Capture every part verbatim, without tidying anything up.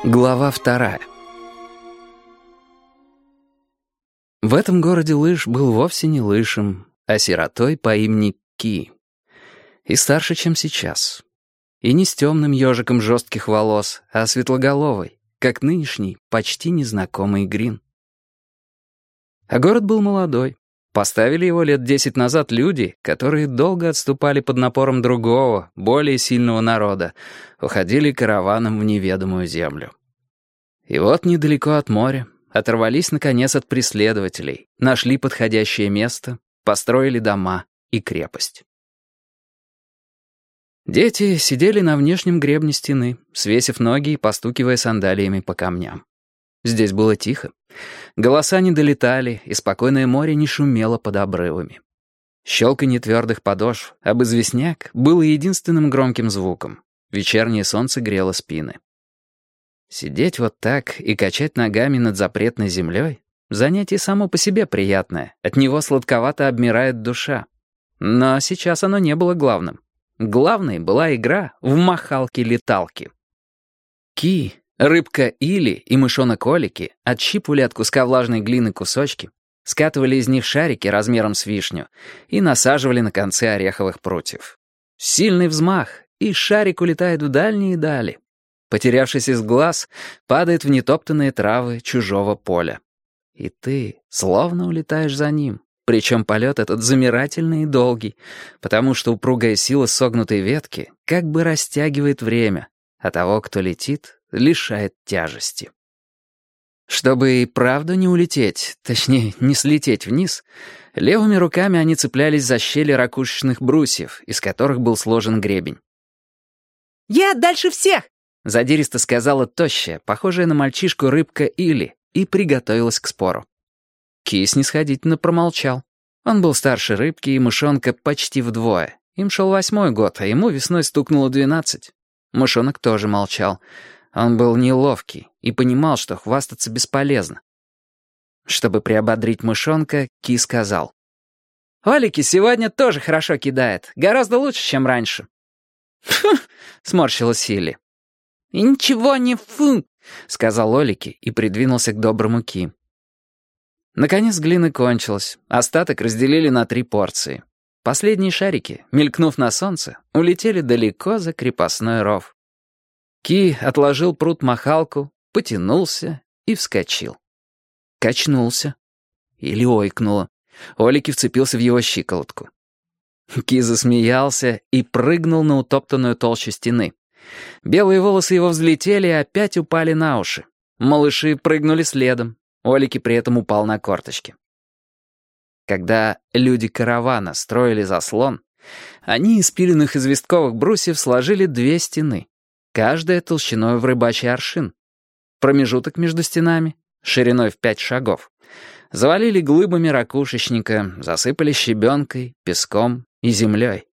Глава вторая. В этом городе Лыж был вовсе не Лышем, а сиротой по имени Ки. И старше, чем сейчас. И не с темным ежиком жестких волос, а светлоголовой, как нынешний, почти незнакомый Грин. А город был молодой. Поставили его лет десять назад люди, которые долго отступали под напором другого, более сильного народа, уходили караваном в неведомую землю. И вот недалеко от моря оторвались, наконец, от преследователей, нашли подходящее место, построили дома и крепость. Дети сидели на внешнем гребне стены, свесив ноги и постукивая сандалиями по камням. Здесь было тихо. Голоса не долетали, и спокойное море не шумело под обрывами. Щелканье твердых подошв об известняк было единственным громким звуком. Вечернее солнце грело спины. Сидеть вот так и качать ногами над запретной землей — занятие само по себе приятное, от него сладковато обмирает душа. Но сейчас оно не было главным. Главной была игра в махалки-леталки. Ки, рыбка Или и мышонок Олики отщипывали от куска влажной глины кусочки, скатывали из них шарики размером с вишню и насаживали на концы ореховых прутьев. Сильный взмах, и шарик улетает в дальние дали. Потерявшись из глаз, падает в нетоптанные травы чужого поля. И ты словно улетаешь за ним. Причем полет этот замирательный и долгий, потому что упругая сила согнутой ветки как бы растягивает время, а того, кто летит, лишает тяжести. Чтобы и правда не улететь, точнее, не слететь вниз, левыми руками они цеплялись за щели ракушечных брусьев, из которых был сложен гребень. «Я дальше всех!» — задиристо сказала тощая, похожая на мальчишку рыбка Или, и приготовилась к спору. Ки снисходительно промолчал. Он был старше рыбки и мышонка почти вдвое. Им шел восьмой год, а ему весной стукнуло двенадцать. Мышонок тоже молчал. Он был неловкий и понимал, что хвастаться бесполезно. Чтобы приободрить мышонка, Ки сказал: «Олики сегодня тоже хорошо кидает. Гораздо лучше, чем раньше». «Фу!» — сморщилась Силли. «И ничего не фу!» — сказал Олики и придвинулся к доброму Ки. Наконец глина кончилась. Остаток разделили на три порции. Последние шарики, мелькнув на солнце, улетели далеко за крепостной ров. Ки отложил прут-махалку, потянулся и вскочил. Качнулся. Или ойкнуло. Олики вцепился в его щиколотку. Ки засмеялся и прыгнул на утоптанную толщу стены. Белые волосы его взлетели и опять упали на уши. Малыши прыгнули следом. Олики при этом упал на корточки. Когда люди каравана строили заслон, они из пиленных известковых брусьев сложили две стены, каждая толщиной в рыбачий аршин. Промежуток между стенами, шириной в пять шагов, завалили глыбами ракушечника, засыпали щебенкой, песком и землей.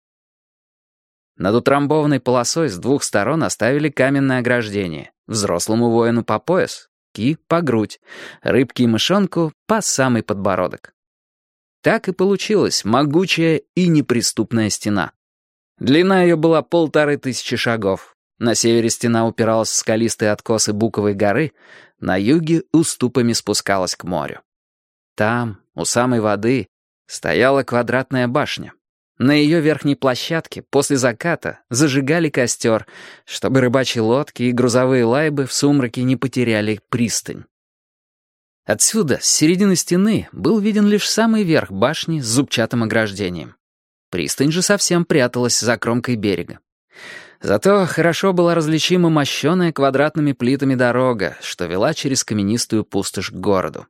Над утрамбованной полосой с двух сторон оставили каменное ограждение, взрослому воину по пояс, Ки по грудь, рыбке и мышонку по самый подбородок. Так и получилась могучая и неприступная стена. Длина ее была полторы тысячи шагов. На севере стена упиралась в скалистые откосы Буковой горы, на юге уступами спускалась к морю. Там, у самой воды, стояла квадратная башня. На ее верхней площадке после заката зажигали костер, чтобы рыбачьи лодки и грузовые лайбы в сумраке не потеряли пристань. Отсюда, с середины стены, был виден лишь самый верх башни с зубчатым ограждением. Пристань же совсем пряталась за кромкой берега. Зато хорошо была различима мощеная квадратными плитами дорога, что вела через каменистую пустошь к городу.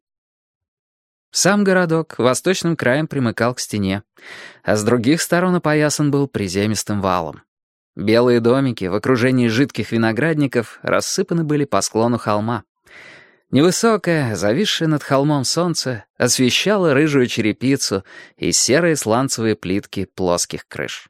Сам городок восточным краем примыкал к стене, а с других сторон опоясан был приземистым валом. Белые домики в окружении жидких виноградников рассыпаны были по склону холма. Невысокое, зависшее над холмом солнце освещало рыжую черепицу и серые сланцевые плитки плоских крыш.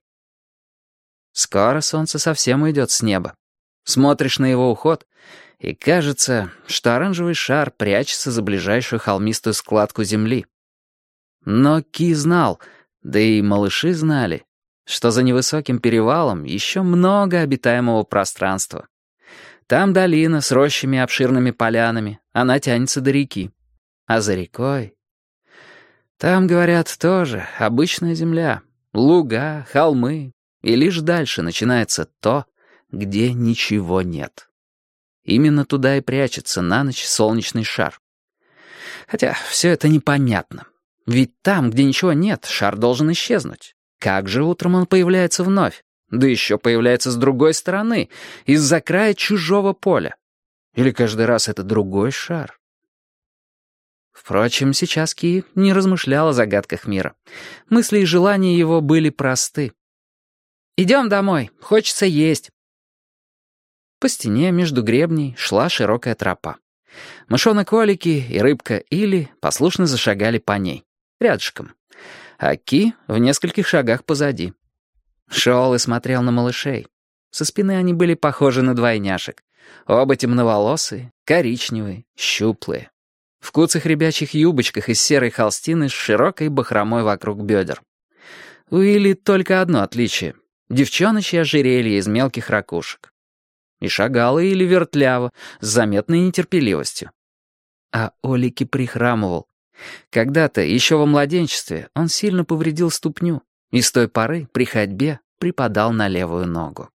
Скоро солнце совсем уйдет с неба. Смотришь на его уход, и кажется, что оранжевый шар прячется за ближайшую холмистую складку земли. Но Ки знал, да и малыши знали, что за невысоким перевалом еще много обитаемого пространства. Там долина с рощами и обширными полянами, она тянется до реки. А за рекой... Там, говорят, тоже обычная земля, луга, холмы, и лишь дальше начинается то, где ничего нет. Именно туда и прячется на ночь солнечный шар. Хотя все это непонятно. Ведь там, где ничего нет, шар должен исчезнуть. Как же утром он появляется вновь? Да еще появляется с другой стороны, из-за края чужого поля. Или каждый раз это другой шар? Впрочем, сейчас Ки не размышлял о загадках мира. Мысли и желания его были просты. «Идем домой, хочется есть». По стене между гребней шла широкая тропа. Мышонок Олики и рыбка Или послушно зашагали по ней, рядышком. А Ки в нескольких шагах позади. Шел и смотрел на малышей. Со спины они были похожи на двойняшек. Оба темноволосые, коричневые, щуплые. В куцых ребячьих юбочках из серой холстины с широкой бахромой вокруг бедер. У Или только одно отличие — девчоночье ожерелье из мелких ракушек. И шагала Или вертляво, с заметной нетерпеливостью. А Олики прихрамывал. Когда-то, еще во младенчестве, он сильно повредил ступню, и с той поры при ходьбе припадал на левую ногу.